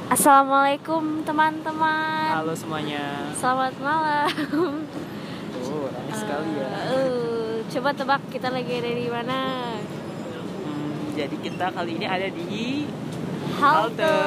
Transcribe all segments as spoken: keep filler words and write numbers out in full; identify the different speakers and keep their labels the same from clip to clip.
Speaker 1: Assalamualaikum teman-teman.
Speaker 2: Halo semuanya.
Speaker 1: Selamat malam.
Speaker 2: Oh, ramai sekali ya.
Speaker 1: Uh, coba tebak kita lagi ada di mana?
Speaker 2: Hmm, jadi kita kali ini ada di
Speaker 1: Halte.
Speaker 2: halte.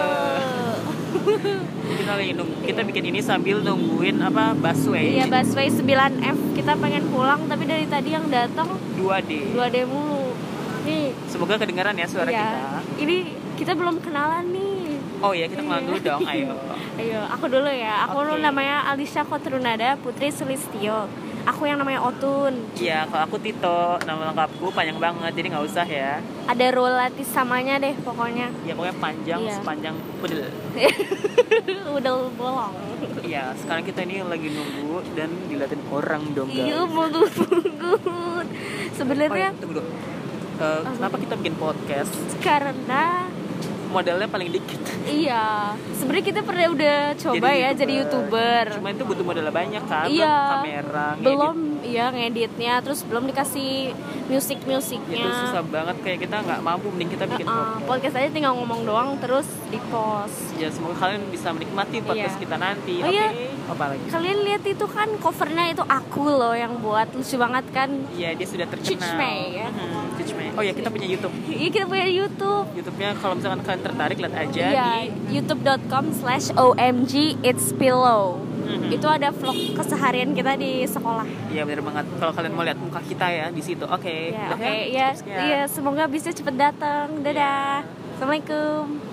Speaker 2: Kita lagi nunggu, kita bikin ini sambil nungguin apa busway.
Speaker 1: Iya, busway sembilan F. Kita pengen pulang tapi dari tadi yang datang
Speaker 2: dua D.
Speaker 1: dua D mulu. Nih.
Speaker 2: Semoga kedengaran ya suara
Speaker 1: Iya.
Speaker 2: kita.
Speaker 1: Ini kita belum kenalan nih.
Speaker 2: Oh iya, kita kenalan dulu dong. Ayo.
Speaker 1: Ayo, aku dulu ya. Aku
Speaker 2: Oke.
Speaker 1: namanya Alisha Kotrunada Putri Sulistyo. Aku yang namanya Otun.
Speaker 2: Iya, kalau aku Tito, nama lengkapku panjang banget, jadi nggak usah ya.
Speaker 1: Ada rollatis samanya deh pokoknya.
Speaker 2: Ya pokoknya panjang
Speaker 1: Iya.
Speaker 2: sepanjang pudel.
Speaker 1: Udah bolong.
Speaker 2: Iya, sekarang kita ini lagi nunggu dan diliatin orang dong guys.
Speaker 1: Iya, mungut-mungut. Sebenarnya
Speaker 2: Oh, iya, tunggu dulu. Eh, kenapa kita bikin podcast?
Speaker 1: karena
Speaker 2: Modalnya paling dikit.
Speaker 1: iya, sebenarnya kita pernah udah coba ya jadi YouTuber.
Speaker 2: Cuma itu butuh modal banyak kan,
Speaker 1: Iya.
Speaker 2: belum kamera,
Speaker 1: Belum iya ngeditnya, terus belum dikasih
Speaker 2: ngedit.
Speaker 1: musik-musiknya.
Speaker 2: Itu susah banget, kayak kita nggak mampu, mending kita bikin
Speaker 1: Uh-uh,
Speaker 2: podcast.
Speaker 1: podcast aja tinggal ngomong doang terus di post.
Speaker 2: Ya semoga kalian bisa menikmati podcast
Speaker 1: Iya.
Speaker 2: kita nanti.
Speaker 1: Oh,
Speaker 2: Oke,
Speaker 1: iya.
Speaker 2: apa lagi?
Speaker 1: Kalian lihat itu kan covernya itu aku loh yang buat, lucu banget kan?
Speaker 2: Iya, dia sudah terkenal.
Speaker 1: Cuch Mei, ya?
Speaker 2: Mhm, Cuch Mei. Oh ya, kita punya YouTube.
Speaker 1: Iya, kita punya YouTube.
Speaker 2: YouTube-nya kalau misalkan kalian tertarik, lihat aja
Speaker 1: Iya,
Speaker 2: di
Speaker 1: youtube dot com slash O M G it's pillow.
Speaker 2: Mhm.
Speaker 1: Itu ada vlog keseharian kita di sekolah.
Speaker 2: Iya benar banget. Kalau kalian mau lihat muka kita ya di situ. Oke.
Speaker 1: Ya,
Speaker 2: udah
Speaker 1: oke,
Speaker 2: ya?
Speaker 1: ya,
Speaker 2: Cukup sekian.
Speaker 1: iya, semoga bisnya cepet datang. Dadah. Assalamualaikum.